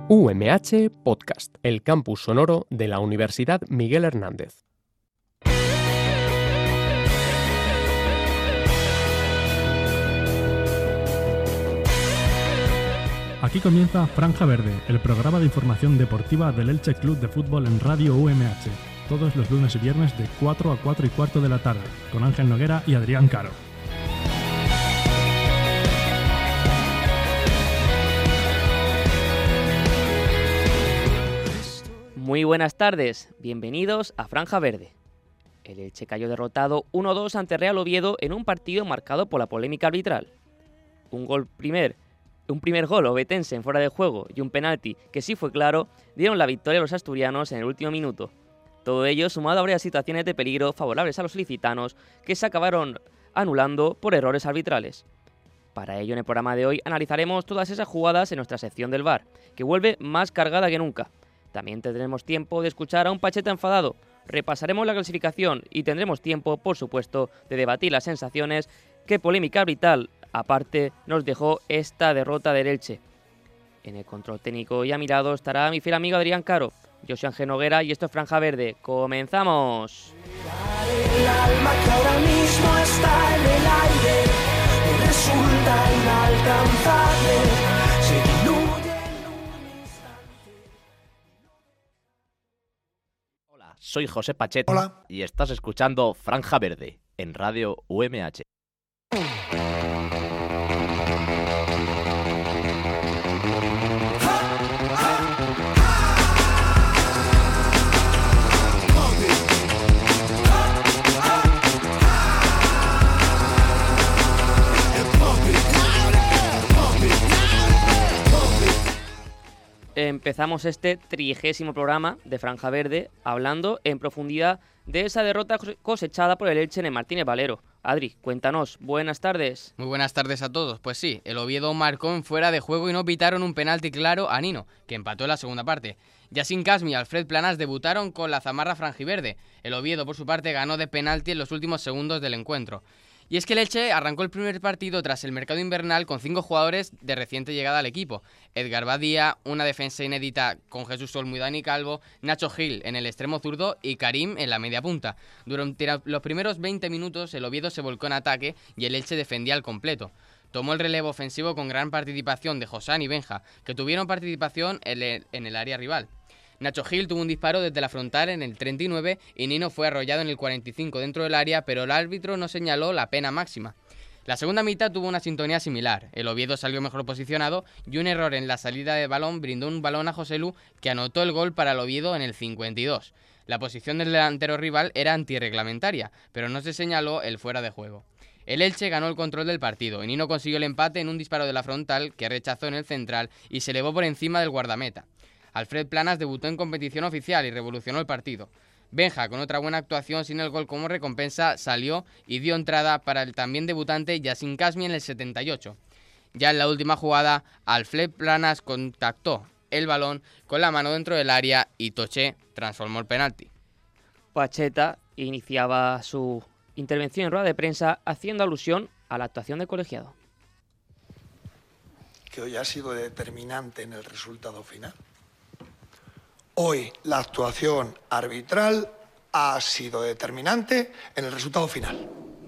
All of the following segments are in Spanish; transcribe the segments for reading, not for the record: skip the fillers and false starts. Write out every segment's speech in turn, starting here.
UMH Podcast, el campus sonoro de la Universidad Miguel Hernández. Aquí comienza Franja Verde, el programa de información deportiva del Elche Club de Fútbol en Radio UMH, todos los lunes y viernes de 4 a 4 y cuarto de la tarde, con Ángel Noguera y Adrián Caro. Muy buenas tardes, bienvenidos a Franja Verde. El Elche cayó derrotado 1-2 ante Real Oviedo en un partido marcado por la polémica arbitral. Un primer gol ovetense en fuera de juego y un penalti que sí fue claro dieron la victoria a los asturianos en el último minuto. Todo ello sumado a varias situaciones de peligro favorables a los ilicitanos que se acabaron anulando por errores arbitrales. Para ello, en el programa de hoy analizaremos todas esas jugadas en nuestra sección del VAR, que vuelve más cargada que nunca. También tendremos tiempo de escuchar a un Pacheta enfadado, repasaremos la clasificación y tendremos tiempo, por supuesto, de debatir las sensaciones que polémica arbitral aparte nos dejó esta derrota del Elche. En el control técnico y a mi lado estará mi fiel amigo Adrián Caro. Yo soy Ángel Noguera y esto es Franja Verde. ¡Comenzamos! El alma que ahora mismo está en el aire resulta inalcanzable, se diluye en un instante. Hola, soy José Pacheta. Hola. Y estás escuchando Franja Verde en Radio UMH. Empezamos este 30º programa de Franja Verde hablando en profundidad de esa derrota cosechada por el Elche en el Martínez Valero. Adri, cuéntanos, buenas tardes. Muy buenas tardes a todos. Pues sí, el Oviedo marcó en fuera de juego y no pitaron un penalti claro a Nino, que empató en la segunda parte. Yacine Kasmi y Alfred Planas debutaron con la zamarra franjiverde. El Oviedo, por su parte, ganó de penalti en los últimos segundos del encuentro. Y es que el Elche arrancó el primer partido tras el mercado invernal con 5 jugadores de reciente llegada al equipo. Edgar Badía, una defensa inédita con Jesús Olmo y Dani Calvo, Nacho Gil en el extremo zurdo y Karim en la media punta. Durante los primeros 20 minutos el Oviedo se volcó en ataque y el Elche defendía al completo. Tomó el relevo ofensivo con gran participación de Josán y Benja, que tuvieron participación en el área rival. Nacho Gil tuvo un disparo desde la frontal en el 39 y Nino fue arrollado en el 45 dentro del área, pero el árbitro no señaló la pena máxima. La segunda mitad tuvo una sintonía similar. El Oviedo salió mejor posicionado y un error en la salida de balón brindó un balón a Joselu, que anotó el gol para el Oviedo en el 52. La posición del delantero rival era antirreglamentaria, pero no se señaló el fuera de juego. El Elche ganó el control del partido y Nino consiguió el empate en un disparo de la frontal que rechazó en el central y se elevó por encima del guardameta. Alfred Planas debutó en competición oficial y revolucionó el partido. Benja, con otra buena actuación sin el gol como recompensa, salió y dio entrada para el también debutante Yacine Kasmi en el 78. Ya en la última jugada, Alfred Planas contactó el balón con la mano dentro del área y Toché transformó el penalti. Pacheta iniciaba su intervención en rueda de prensa haciendo alusión a la actuación del colegiado. Que hoy ha sido determinante en el resultado final. Hoy la actuación arbitral ha sido determinante en el resultado final.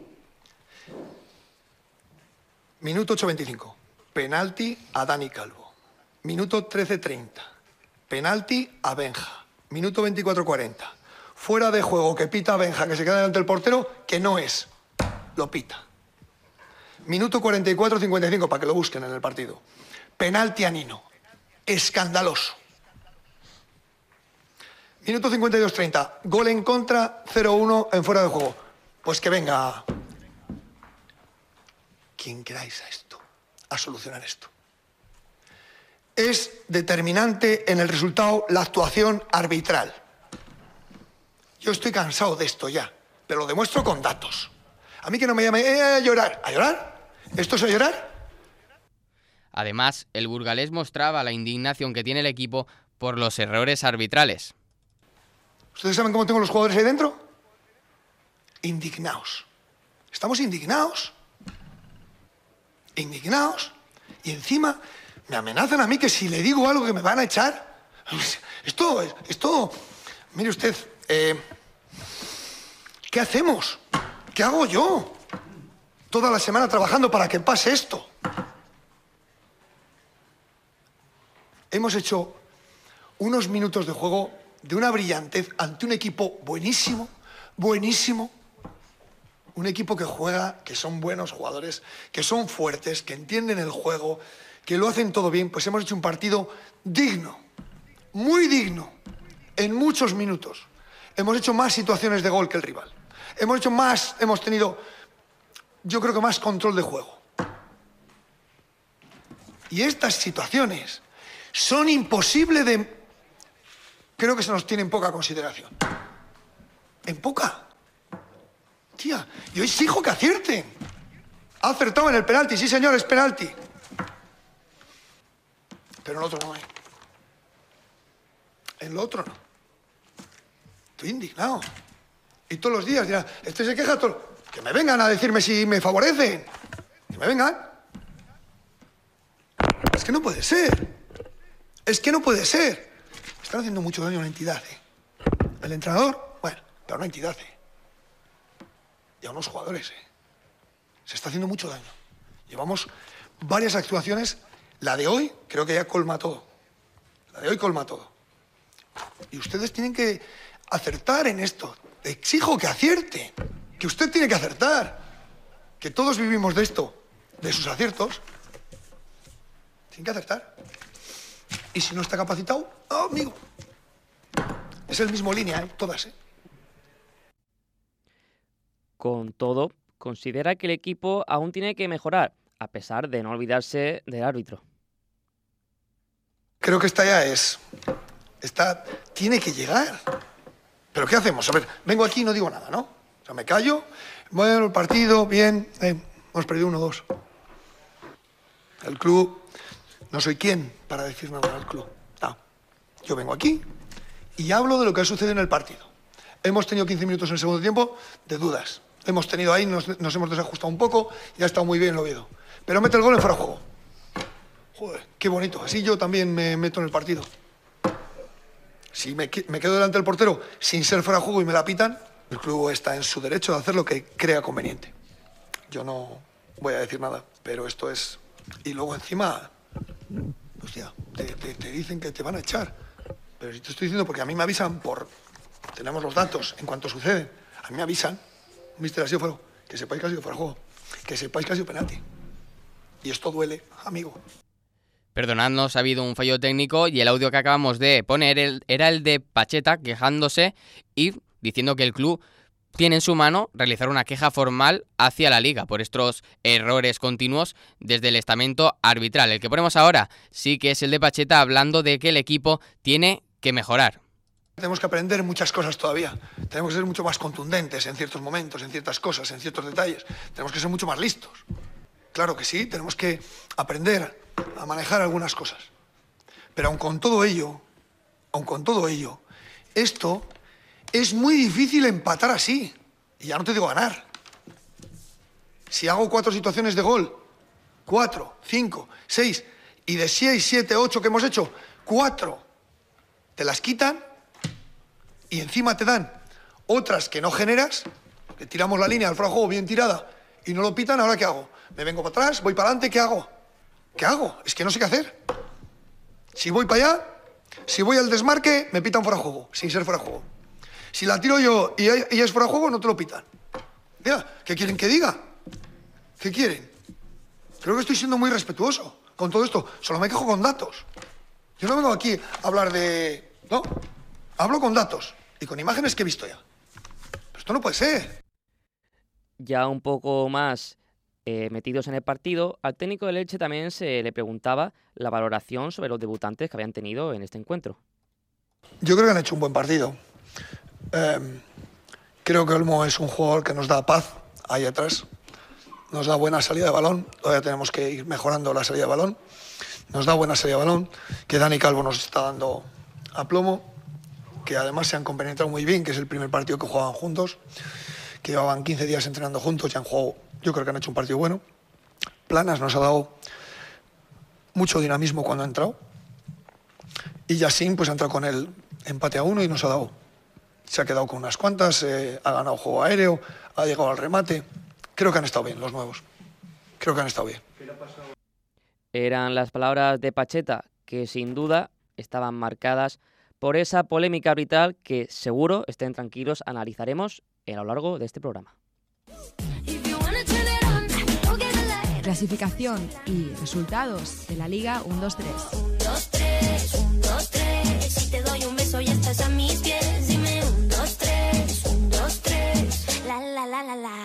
Minuto 8:25, penalti a Dani Calvo. Minuto 13:30, penalti a Benja. Minuto 24:40, fuera de juego que pita Benja, que se queda delante del portero, que no es, lo pita. Minuto 44:55, para que lo busquen en el partido, penalti a Nino, escandaloso. Minuto 52:30, gol en contra, 0-1 en fuera de juego. Pues que venga quien queráis a solucionar esto. Es determinante en el resultado la actuación arbitral. Yo estoy cansado de esto ya, pero lo demuestro con datos. A mí que no me llamen a llorar. ¿A llorar? ¿Esto es a llorar? Además, el burgalés mostraba la indignación que tiene el equipo por los errores arbitrales. ¿Ustedes saben cómo tengo los jugadores ahí dentro? Indignados. Estamos indignados. Indignados. Y encima Me amenazan a mí que si le digo algo que me van a echar. Esto... Mire usted, ¿qué hacemos? ¿Qué hago yo? Toda la semana trabajando para que pase esto. Hemos hecho unos minutos de juego de una brillantez ante un equipo buenísimo, buenísimo. Un equipo que juega, que son buenos jugadores, que son fuertes, que entienden el juego, que lo hacen todo bien. Pues hemos hecho un partido digno, muy digno, en muchos minutos. Hemos hecho más situaciones de gol que el rival. Hemos tenido, yo creo que más control de juego. Y estas situaciones son imposibles de... Creo que se nos tiene en poca consideración. En poca. Tía, yo exijo que acierten. Ha acertado en el penalti, sí señor, es penalti. Pero en el otro no hay. En lo otro no. Estoy indignado. Y todos los días dirán, este se queja todo. Que me vengan a decirme si me favorecen. Que me vengan. Es que no puede ser. Es que no puede ser. Están haciendo mucho daño a una entidad, ¿eh? El entrenador, bueno, pero a una entidad, ¿eh? Y a unos jugadores, ¿eh? Se está haciendo mucho daño. Llevamos varias actuaciones. La de hoy creo que ya colma todo. La de hoy colma todo. Y ustedes tienen que acertar en esto. Exijo que acierte. Que usted tiene que acertar. Que todos vivimos de esto, de sus aciertos. Tienen que acertar. Y si no está capacitado, oh, amigo. Es el mismo línea, ¿eh? Todas, ¿eh? Con todo, considera que el equipo aún tiene que mejorar, a pesar de no olvidarse del árbitro. Creo que esta ya es... Esta tiene que llegar. ¿Pero qué hacemos? A ver, vengo aquí y no digo nada, ¿no? O sea, me callo, bueno, el partido, bien, hemos perdido 1-2. El club... No soy quien para decir nada al club. No. Yo vengo aquí y hablo de lo que ha sucedido en el partido. Hemos tenido 15 minutos en el segundo tiempo de dudas. Hemos tenido ahí, nos hemos desajustado un poco y ha estado muy bien el Oviedo. Pero mete el gol en fuera de juego. Joder, qué bonito. Así yo también me meto en el partido. Si me quedo delante del portero sin ser fuera de juego y me la pitan, el club está en su derecho de hacer lo que crea conveniente. Yo no voy a decir nada, pero esto es... Y luego encima... Hostia, te dicen que te van a echar. Pero si te estoy diciendo porque a mí me avisan por... Tenemos los datos en cuanto sucede. A mí me avisan, mister, ha sido fuera, que sepáis que ha sido fuera de juego, que sepáis que ha sido penalti. Y esto duele, amigo. Perdonadnos, ha habido un fallo técnico y el audio que acabamos de poner era el de Pacheta quejándose y diciendo que el club tiene en su mano realizar una queja formal hacia la Liga por estos errores continuos desde el estamento arbitral. El que ponemos ahora sí que es el de Pacheta hablando de que el equipo tiene que mejorar. Tenemos que aprender muchas cosas todavía. Tenemos que ser mucho más contundentes en ciertos momentos, en ciertas cosas, en ciertos detalles. Tenemos que ser mucho más listos. Claro que sí, tenemos que aprender a manejar algunas cosas. Pero aun con todo ello, esto es muy difícil empatar así. Y ya no te digo ganar. Si hago 4 situaciones de gol, 4, 5, 6, y de 6, 7, 8 que hemos hecho, 4 te las quitan y encima te dan otras que no generas, que tiramos la línea al fuera de juego bien tirada y no lo pitan, ¿ahora qué hago? ¿Me vengo para atrás? ¿Voy para adelante? ¿Qué hago? ¿Qué hago? Es que no sé qué hacer. Si voy para allá, si voy al desmarque, me pitan fuera de juego, sin ser fuera de juego. Si la tiro yo y ella es fuera de juego, no te lo pitan. Mira, ¿qué quieren que diga? ¿Qué quieren? Creo que estoy siendo muy respetuoso con todo esto. Solo me quejo con datos. Yo no vengo aquí a hablar de... No, hablo con datos y con imágenes que he visto ya. Pero esto no puede ser. Ya un poco más metidos en el partido, al técnico del Elche también se le preguntaba la valoración sobre los debutantes que habían tenido en este encuentro. Yo creo que han hecho un buen partido. Creo que Olmo es un jugador que nos da paz ahí atrás. Nos da buena salida de balón. Todavía tenemos que ir mejorando la salida de balón. Nos da buena salida de balón. Que Dani Calvo nos está dando aplomo. Que además se han compenetrado muy bien, que es el primer partido que jugaban juntos. Que llevaban 15 días entrenando juntos y han jugado. Yo creo que han hecho un partido bueno. Planas nos ha dado mucho dinamismo cuando ha entrado. Y Yacine pues ha entrado con el empate a 1 y nos ha dado. Se ha quedado con unas cuantas, ha ganado juego aéreo, ha llegado al remate. Creo que han estado bien los nuevos. Creo que han estado bien. Eran las palabras de Pacheta, que sin duda estaban marcadas por esa polémica arbitral que seguro, estén tranquilos, analizaremos a lo largo de este programa. Clasificación y resultados de la Liga 1-2-3. 1-2-3, 1-2-3. Si te doy un beso y estás a mis pies, dime 1-2-3, 1-2-3. La la la la la.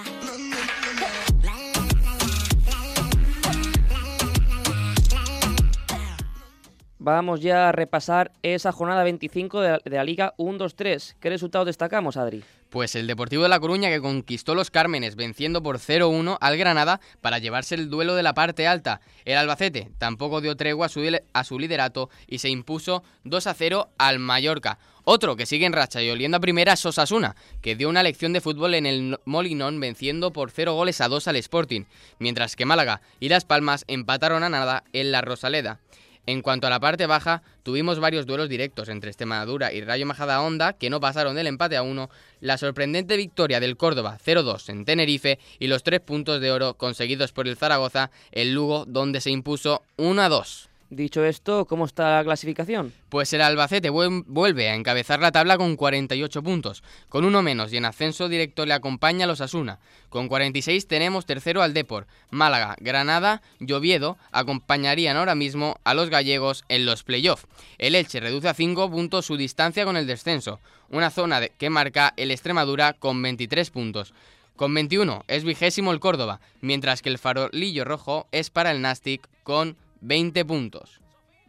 Vamos ya a repasar esa jornada 25 de la Liga 1-2-3. ¿Qué resultados destacamos, Adri? Pues el Deportivo de La Coruña, que conquistó los Cármenes venciendo por 0-1 al Granada para llevarse el duelo de la parte alta. El Albacete tampoco dio tregua a su liderato y se impuso 2-0 al Mallorca. Otro que sigue en racha y oliendo a primera es Osasuna, que dio una lección de fútbol en el Molinón venciendo por 0-2 al Sporting, mientras que Málaga y Las Palmas empataron a nada en la Rosaleda. En cuanto a la parte baja, tuvimos varios duelos directos entre Extremadura y Rayo Majadahonda que no pasaron del empate a 1, la sorprendente victoria del Córdoba 0-2 en Tenerife y los 3 puntos de oro conseguidos por el Zaragoza en Lugo, donde se impuso 1-2. Dicho esto, ¿cómo está la clasificación? Pues el Albacete vuelve a encabezar la tabla con 48 puntos, con uno menos y en ascenso directo le acompaña a los Osasuna. Con 46 tenemos tercero al Depor. Málaga, Granada y Oviedo acompañarían ahora mismo a los gallegos en los playoffs. El Elche reduce a 5 puntos su distancia con el descenso, una zona que marca el Extremadura con 23 puntos. Con 21 es 20º el Córdoba, mientras que el farolillo rojo es para el Nastic con 20 puntos.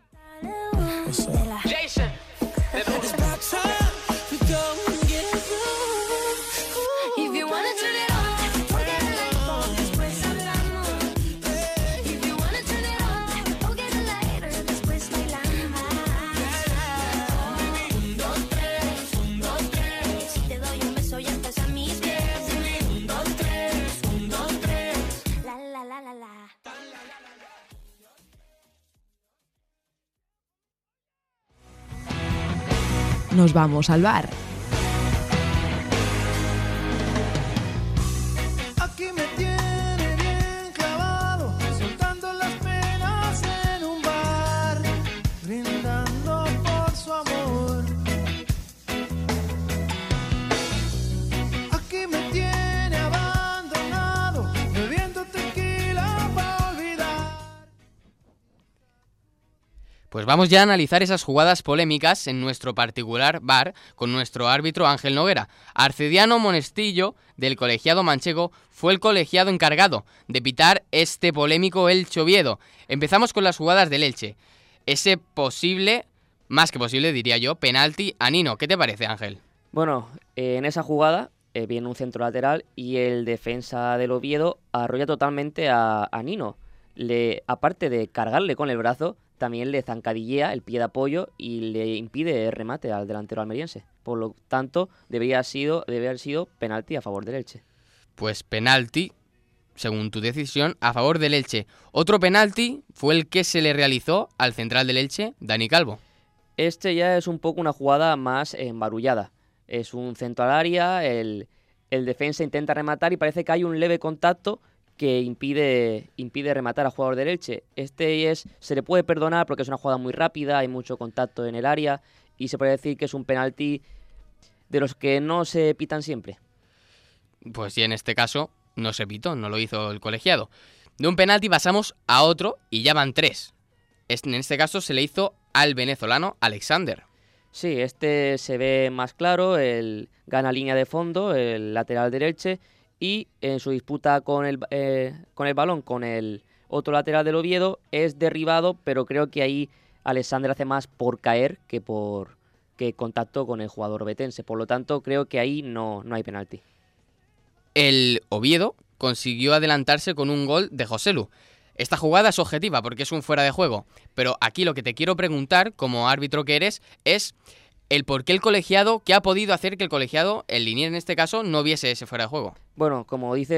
Nos vamos al bar. Aquí me tiene bien clavado, soltando las penas en un bar, brindando por su amor. Aquí me tiene abandonado, bebiendo tequila para olvidar. Pues vamos ya a analizar esas jugadas polémicas en nuestro particular bar con nuestro árbitro Ángel Noguera. Arcediano Monestillo, del colegiado manchego, fue el colegiado encargado de pitar este polémico Elche Oviedo. Empezamos con las jugadas del Elche. Ese posible, más que posible diría yo, penalti a Nino. ¿Qué te parece, Ángel? Bueno, en esa jugada viene un centro lateral y el defensa del Oviedo arrolla totalmente a Nino. Aparte de cargarle con el brazo, también le zancadillea el pie de apoyo y le impide el remate al delantero almeriense. Por lo tanto, debe haber sido penalti a favor del Elche. Pues penalti, según tu decisión, a favor del Elche. Otro penalti fue el que se le realizó al central del Elche, Dani Calvo. Este ya es un poco una jugada más embarullada. Es un centro al área, el defensa intenta rematar y parece que hay un leve contacto que impide rematar al jugador del Elche. Se le puede perdonar porque es una jugada muy rápida, hay mucho contacto en el área y se puede decir que es un penalti de los que no se pitan siempre. Pues sí, en este caso no se pitó, no lo hizo el colegiado. De un penalti pasamos a otro y ya van 3. En este caso se le hizo al venezolano Alexander. Sí, este se ve más claro, gana línea de fondo, el lateral del Elche, y en su disputa con el balón, con el otro lateral del Oviedo, es derribado, pero creo que ahí Alexander hace más por caer que contacto con el jugador ovetense. Por lo tanto, creo que ahí no hay penalti. El Oviedo consiguió adelantarse con un gol de Joselu. Esta jugada es objetiva porque es un fuera de juego, pero aquí lo que te quiero preguntar, como árbitro que eres, es el por qué el colegiado, qué ha podido hacer que el colegiado, el linier en este caso, no viese ese fuera de juego. Bueno, como dices,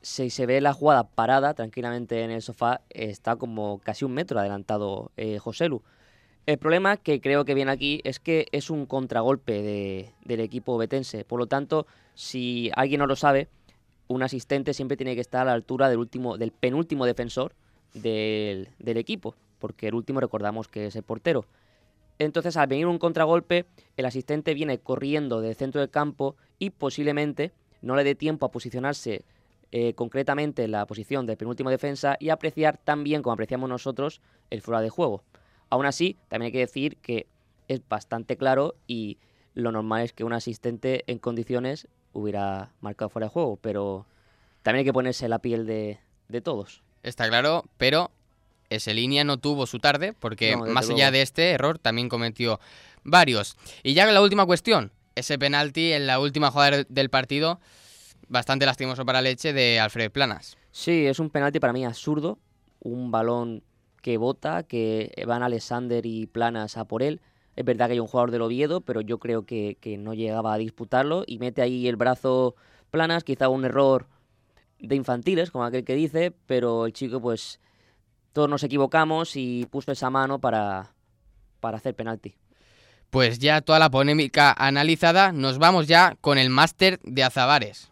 si se ve la jugada parada tranquilamente en el sofá, está como casi 1 metro adelantado Joselu. El problema que creo que viene aquí es que es un contragolpe del equipo betense. Por lo tanto, si alguien no lo sabe, un asistente siempre tiene que estar a la altura del penúltimo defensor del equipo, porque el último recordamos que es el portero. Entonces, al venir un contragolpe, el asistente viene corriendo del centro del campo y posiblemente no le dé tiempo a posicionarse concretamente en la posición del penúltimo defensa y apreciar tan bien como apreciamos nosotros el fuera de juego. Aún así, también hay que decir que es bastante claro y lo normal es que un asistente en condiciones hubiera marcado fuera de juego, pero también hay que ponerse la piel de todos. Está claro, pero ese línea no tuvo su tarde, porque No, más desde allá luego. de este error también cometió varios. Y ya la última cuestión, ese penalti en la última jugada del partido, bastante lastimoso para Elche, de Alfred Planas. Sí, es un penalti para mí absurdo, un balón que bota, que van Alexander y Planas a por él. Es verdad que hay un jugador del Oviedo, pero yo creo que no llegaba a disputarlo y mete ahí el brazo Planas, quizá un error de infantiles, como aquel que dice, pero el chico, pues, todos nos equivocamos y puso esa mano para hacer penalti. Pues ya toda la polémica analizada, nos vamos ya con el máster de Azabares.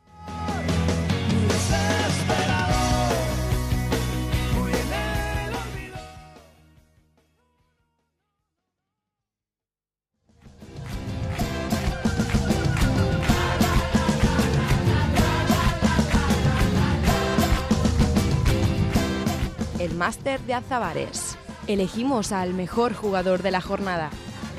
El máster de Azabares. Elegimos al mejor jugador de la jornada.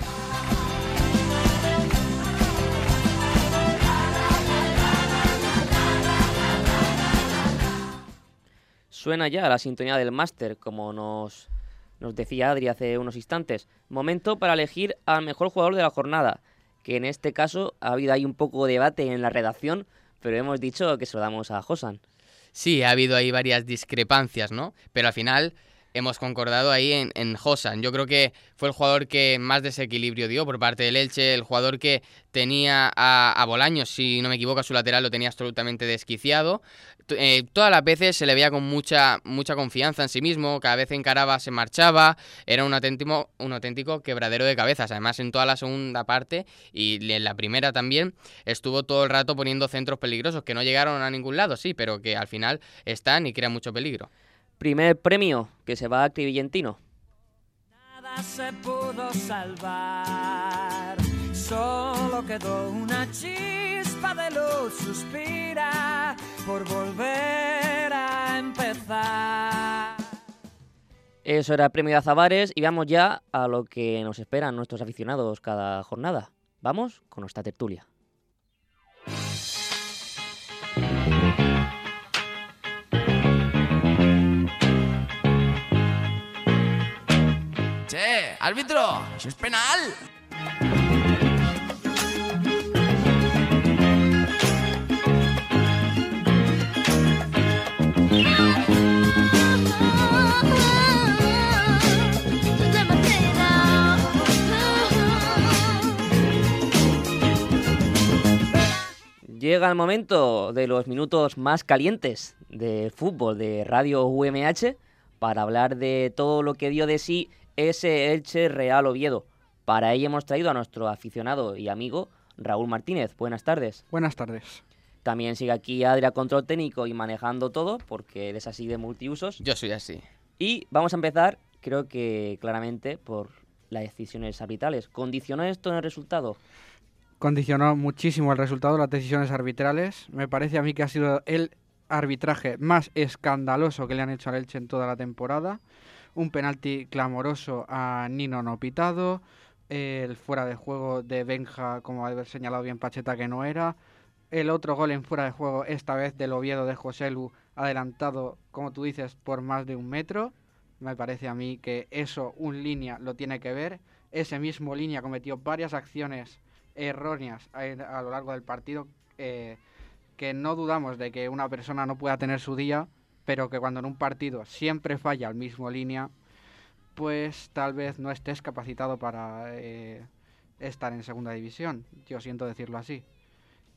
Suena ya la sintonía del máster, como nos decía Adri hace unos instantes. Momento para elegir al mejor jugador de la jornada, que en este caso ha habido ahí un poco de debate en la redacción, pero hemos dicho que se lo damos a Josan. Sí, ha habido ahí varias discrepancias, ¿no? Pero al final hemos concordado ahí en Josan. Yo creo que fue el jugador que más desequilibrio dio por parte del Elche, el jugador que tenía a Bolaños, si no me equivoco, a su lateral lo tenía absolutamente desquiciado. Todas las veces se le veía con mucha confianza en sí mismo, cada vez encaraba, se marchaba, era un auténtico quebradero de cabezas. Además, en toda la segunda parte y en la primera también estuvo todo el rato poniendo centros peligrosos que no llegaron a ningún lado, sí, pero que al final están y crean mucho peligro. Primer premio que se va a Crevillentino. Nada se pudo salvar, solo quedó una chispa de luz, suspira por volver a empezar. Eso era el premio de Azabares y vamos ya a lo que nos esperan nuestros aficionados cada jornada. Vamos con nuestra tertulia. Che, árbitro, eso es penal. Llega el momento de los minutos más calientes del fútbol de Radio UMH para hablar de todo lo que dio de sí ese Elche Real Oviedo. Para ello hemos traído a nuestro aficionado y amigo Raúl Martínez. Buenas tardes. Buenas tardes. También sigue aquí Adria, control técnico y manejando todo, porque eres así de multiusos. Yo soy así. Y vamos a empezar, creo que claramente, por las decisiones arbitrales. ¿Condicionó esto en el resultado? Condicionó muchísimo el resultado, las decisiones arbitrales. Me parece a mí que ha sido el arbitraje más escandaloso que le han hecho al Elche en toda la temporada. Un penalti clamoroso a Nino no pitado, el fuera de juego de Benja, como ha haber señalado bien Pacheta, que no era, el otro gol en fuera de juego, esta vez del Oviedo de Joselu, adelantado, como tú dices, por más de 1 metro. Me parece a mí que eso un línea lo tiene que ver. Ese mismo línea cometió varias acciones erróneas a lo largo del partido, que no dudamos de que una persona no pueda tener su día, pero que cuando en un partido siempre falla el mismo línea, pues tal vez no estés capacitado para estar en segunda división. Yo siento decirlo así.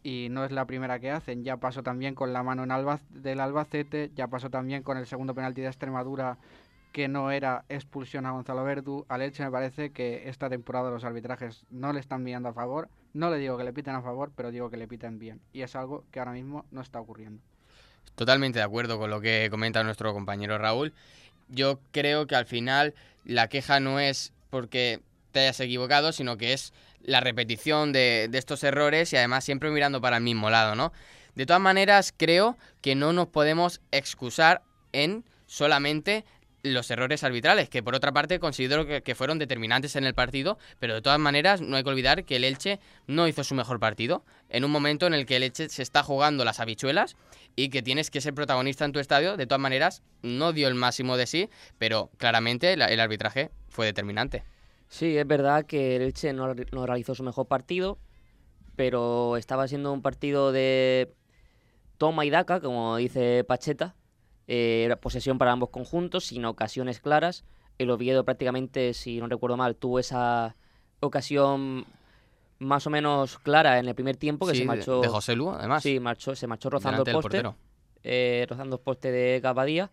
y no es la primera que hacen. Ya pasó también con la mano del Albacete, ya pasó también con el segundo penalti de Extremadura, que no era expulsión a Gonzalo Verdú. Al Elche me parece que esta temporada los arbitrajes no le están mirando a favor. No le digo que le piten a favor, pero digo que le piten bien. Y es algo que ahora mismo no está ocurriendo. Totalmente de acuerdo con lo que comenta nuestro compañero Raúl. Yo creo que al final la queja no es porque te hayas equivocado, sino que es la repetición de estos errores y además siempre mirando para el mismo lado, ¿no? De todas maneras, creo que no nos podemos excusar en solamente los errores arbitrales, que por otra parte considero que fueron determinantes en el partido, pero de todas maneras no hay que olvidar que el Elche no hizo su mejor partido, en un momento en el que el Elche se está jugando las habichuelas y que tienes que ser protagonista en tu estadio. De todas maneras, no dio el máximo de sí, pero claramente el arbitraje fue determinante. Sí, es verdad que el Elche no realizó su mejor partido, pero estaba siendo un partido de toma y daca, como dice Pacheta. Posesión para ambos conjuntos, sin ocasiones claras. El Oviedo prácticamente, si no recuerdo mal, tuvo esa ocasión más o menos clara en el primer tiempo, que sí, se marchó de José Lu, además. Sí, se marchó rozando el poste, rozando el poste de Gabadía.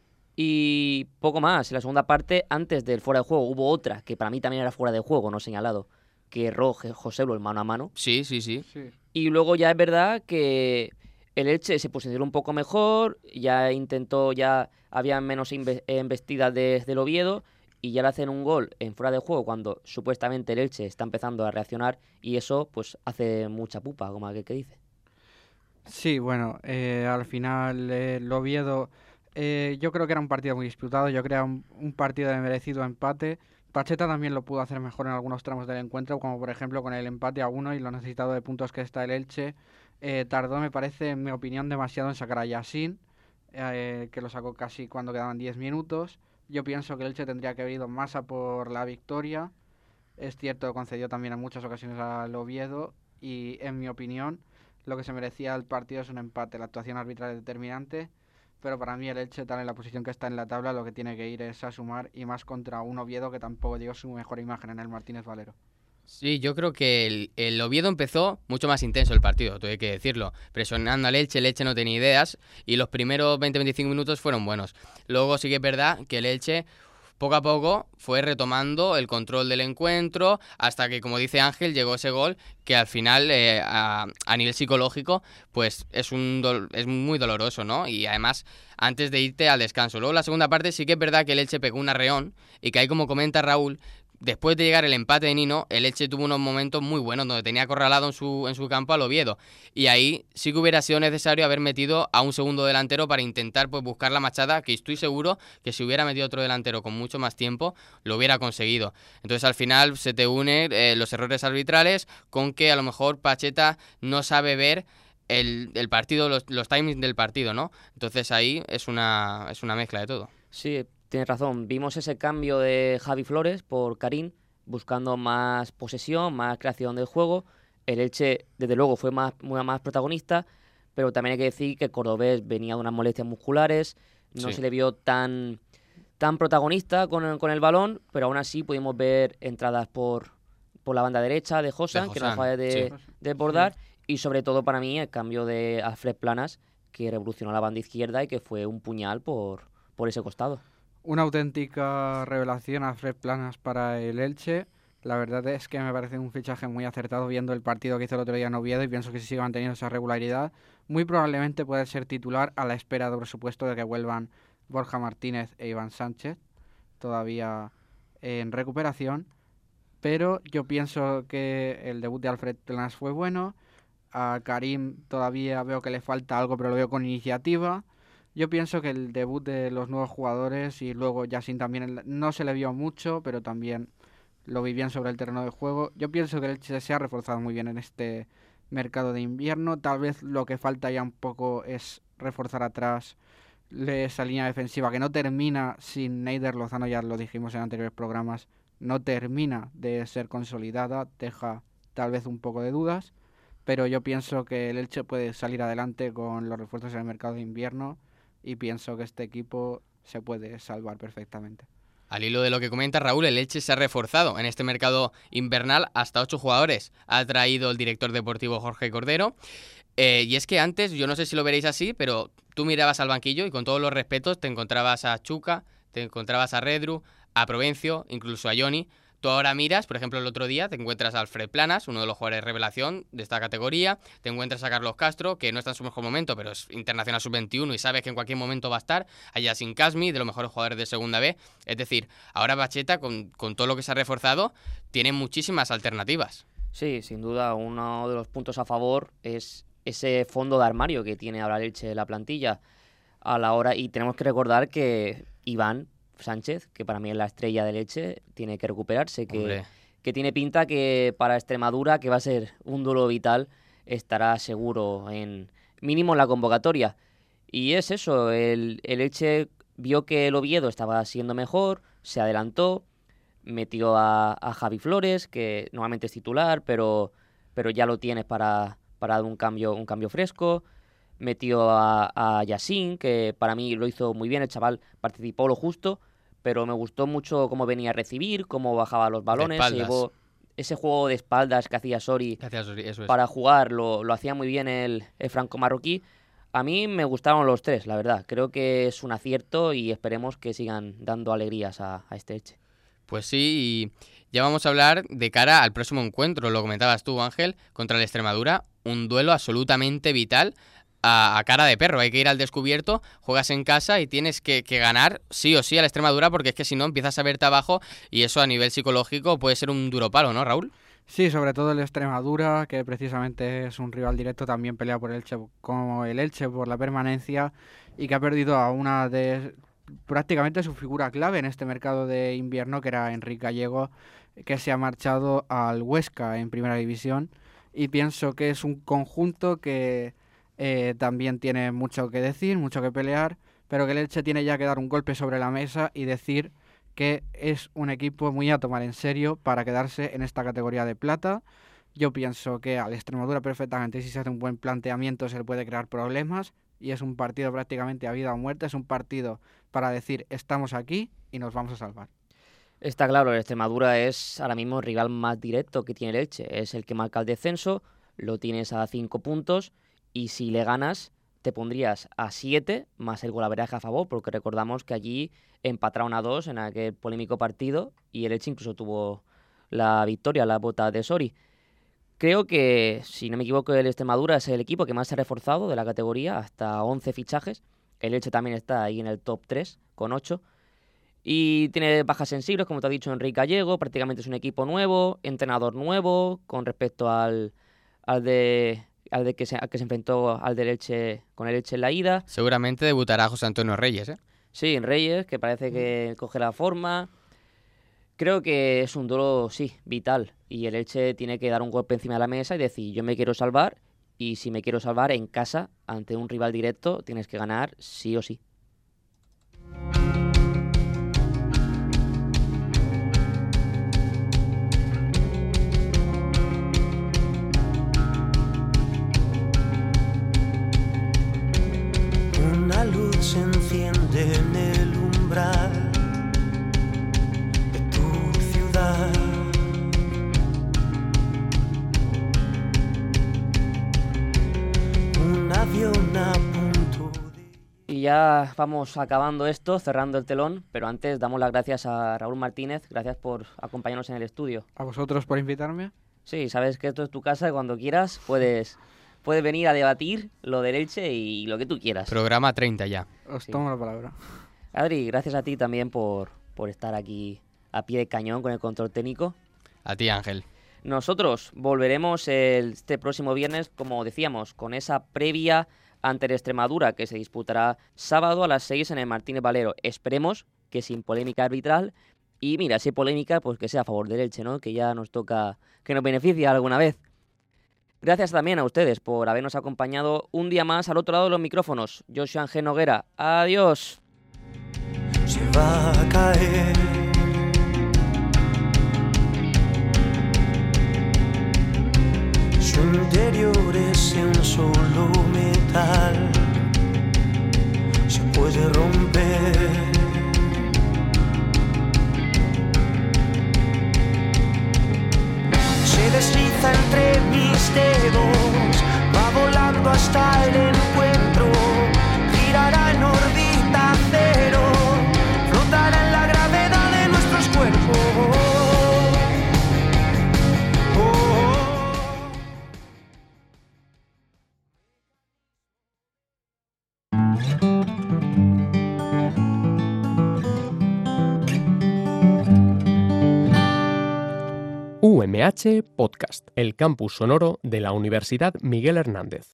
Y poco más. En la segunda parte, antes del fuera de juego, hubo otra que para mí también era fuera de juego, no señalado, que erró José Lu el mano a mano. Sí. Y luego ya es verdad que el Elche se posicionó un poco mejor, ya había menos embestidas del Oviedo, y ya le hacen un gol en fuera de juego cuando supuestamente el Elche está empezando a reaccionar, y eso pues hace mucha pupa, como aquel que dice. Sí, bueno, al final el Oviedo, yo creo que era un partido muy disputado, yo creo un partido de merecido empate. Pacheta también lo pudo hacer mejor en algunos tramos del encuentro, como por ejemplo con el empate a 1 y lo necesitado de puntos que está el Elche. Tardó, me parece, en mi opinión, demasiado en sacar a Yassin, que lo sacó casi cuando quedaban 10 minutos. Yo pienso que el Elche tendría que haber ido más a por la victoria. Es cierto, concedió también en muchas ocasiones al Oviedo y, en mi opinión, lo que se merecía el partido es un empate. La actuación arbitral es determinante, pero para mí el Elche, tal en la posición que está en la tabla, lo que tiene que ir es a sumar, y más contra un Oviedo que tampoco dio su mejor imagen en el Martínez Valero. Sí, yo creo que el Oviedo empezó mucho más intenso el partido, tengo que decirlo, presionando al Elche. El Elche no tenía ideas y los primeros 20-25 minutos fueron buenos. Luego sí que es verdad que el Elche poco a poco fue retomando el control del encuentro hasta que, como dice Ángel, llegó ese gol que al final a nivel psicológico pues es muy doloroso, ¿no? Y además antes de irte al descanso. Luego la segunda parte sí que es verdad que el Elche pegó un arreón y que ahí, como comenta Raúl, después de llegar el empate de Nino, el Elche tuvo unos momentos muy buenos donde tenía acorralado en su campo al Oviedo. Y ahí sí que hubiera sido necesario haber metido a un segundo delantero para intentar pues buscar la machada, que estoy seguro que si hubiera metido otro delantero con mucho más tiempo, lo hubiera conseguido. Entonces al final se te une los errores arbitrales con que a lo mejor Pacheta no sabe ver el partido, los timings del partido, ¿no? Entonces ahí es una mezcla de todo. Sí, tienes razón. Vimos ese cambio de Javi Flores por Karim, buscando más posesión, más creación del juego. El Elche, desde luego, fue más protagonista, pero también hay que decir que el cordobés venía de unas molestias musculares, no se le vio tan protagonista con el balón, pero aún así pudimos ver entradas por la banda derecha de Josan, que no dejaba de desbordar, y sobre todo para mí el cambio de Alfred Planas, que revolucionó la banda izquierda y que fue un puñal por ese costado. Una auténtica revelación Alfred Planas para el Elche. La verdad es que me parece un fichaje muy acertado viendo el partido que hizo el otro día en Oviedo, y pienso que si sigue manteniendo esa regularidad, muy probablemente puede ser titular, a la espera, por supuesto, de que vuelvan Borja Martínez e Iván Sánchez, todavía en recuperación. Pero yo pienso que el debut de Alfred Planas fue bueno. A Karim todavía veo que le falta algo, pero lo veo con iniciativa. Yo pienso que el debut de los nuevos jugadores, y luego Yassin también, no se le vio mucho, pero también lo vi bien sobre el terreno de juego. Yo pienso que el Elche se ha reforzado muy bien en este mercado de invierno. Tal vez lo que falta ya un poco es reforzar atrás esa línea defensiva que no termina sin Neider Lozano, ya lo dijimos en anteriores programas, no termina de ser consolidada, deja tal vez un poco de dudas, pero yo pienso que el Elche puede salir adelante con los refuerzos en el mercado de invierno, y pienso que este equipo se puede salvar perfectamente. Al hilo de lo que comenta Raúl, el Elche se ha reforzado en este mercado invernal hasta 8 jugadores. Ha traído el director deportivo Jorge Cordero. Y es que antes, yo no sé si lo veréis así, pero tú mirabas al banquillo y con todos los respetos te encontrabas a Chuca, te encontrabas a Redru, a Provencio, incluso a Johnny. Tú ahora miras, por ejemplo, el otro día te encuentras a Alfred Planas, uno de los jugadores de revelación de esta categoría, te encuentras a Carlos Castro, que no está en su mejor momento, pero es internacional sub-21 y sabes que en cualquier momento va a estar, a Yacine Kasmi, de los mejores jugadores de segunda B. Es decir, ahora Bacheta, con todo lo que se ha reforzado, tiene muchísimas alternativas. Sí, sin duda, uno de los puntos a favor es ese fondo de armario que tiene ahora el Elche la plantilla a la hora, y tenemos que recordar que Iván Sánchez, que para mí es la estrella del Elche, tiene que recuperarse, que tiene pinta que para Extremadura, que va a ser un duelo vital, estará seguro en mínimo en la convocatoria. Y es eso, el Elche vio que el Oviedo estaba siendo mejor, se adelantó, metió a Javi Flores, que normalmente es titular, pero ya lo tienes para dar un cambio fresco. Metió a Yacine, que para mí lo hizo muy bien, el chaval participó lo justo, pero me gustó mucho cómo venía a recibir, cómo bajaba los balones, llevó ese juego de espaldas que hacía Sori, eso es. Para jugar, lo hacía muy bien el franco marroquí. A mí me gustaron los tres, la verdad, creo que es un acierto y esperemos que sigan dando alegrías a este Elche. Pues sí, y ya vamos a hablar de cara al próximo encuentro, lo comentabas tú, Ángel, contra el Extremadura, un duelo absolutamente vital a cara de perro, hay que ir al descubierto, juegas en casa y tienes que ganar sí o sí a la Extremadura, porque es que si no empiezas a verte abajo y eso a nivel psicológico puede ser un duro palo, ¿no, Raúl? Sí, sobre todo el Extremadura, que precisamente es un rival directo, también pelea por el Elche, como el Elche por la permanencia, y que ha perdido a una de prácticamente su figura clave en este mercado de invierno, que era Enrique Gallego, que se ha marchado al Huesca en Primera División, y pienso que es un conjunto que también tiene mucho que decir, mucho que pelear, pero que el Elche tiene ya que dar un golpe sobre la mesa y decir que es un equipo muy a tomar en serio para quedarse en esta categoría de plata. Yo pienso que al Extremadura perfectamente, si se hace un buen planteamiento, se le puede crear problemas, y es un partido prácticamente a vida o muerte, es un partido para decir estamos aquí y nos vamos a salvar. Está claro, el Extremadura es ahora mismo el rival más directo que tiene el Elche, es el que marca el descenso, lo tienes a 5 puntos, y si le ganas te pondrías a 7 más el golaveraje a favor, porque recordamos que allí empataron a 2 en aquel polémico partido y el Elche incluso tuvo la victoria, la bota de Sori. Creo que, si no me equivoco, el Extremadura es el equipo que más se ha reforzado de la categoría, hasta 11 fichajes. El Elche también está ahí en el top 3 con 8. Y tiene bajas sensibles, como te ha dicho Enrique Gallego, prácticamente es un equipo nuevo, entrenador nuevo con respecto al que se enfrentó al del Elche, con el Elche en la ida. Seguramente debutará José Antonio Reyes, ¿eh? Sí, en Reyes, que parece que coge la forma. Creo que es un duelo, sí, vital. Y el Elche tiene que dar un golpe encima de la mesa y decir, yo me quiero salvar, y si me quiero salvar en casa, ante un rival directo, tienes que ganar sí o sí. Una luz se enciende en el umbral de tu ciudad. Un avión a punto de... Y ya vamos acabando esto, cerrando el telón, pero antes damos las gracias a Raúl Martínez, gracias por acompañarnos en el estudio. ¿A vosotros por invitarme? Sí, sabes que esto es tu casa y cuando quieras puedes venir a debatir lo del Elche y lo que tú quieras. Programa 30 ya. Os tomo la palabra. Adri, gracias a ti también por estar aquí a pie de cañón con el control técnico. A ti, Ángel. Nosotros volveremos este próximo viernes, como decíamos, con esa previa ante el Extremadura que se disputará sábado a las 6 en el Martínez Valero. Esperemos que sin polémica arbitral. Y mira, si hay polémica, pues que sea a favor del Elche, ¿no? Que ya nos toca, que nos beneficie alguna vez. Gracias también a ustedes por habernos acompañado un día más al otro lado de los micrófonos. Yo soy Ángel Noguera. Adiós. Se va a caer. Su interior es un solo metal. Se puede romper. dedos, va volando hasta el encuentro, girará en órbita cero, flotará en la gravedad de nuestros cuerpos. UMH Podcast, el campus sonoro de la Universidad Miguel Hernández.